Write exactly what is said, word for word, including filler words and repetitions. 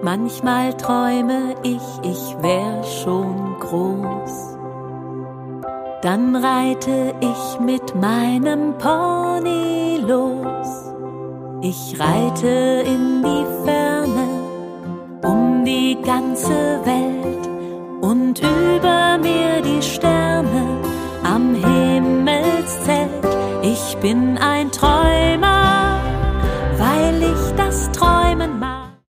Manchmal träume ich, ich wär schon groß. Dann reite ich mit meinem Pony los. Ich reite in die Ferne, um die ganze Welt, und über mir die Sterne am Himmelszelt. Ich bin ein Träumer.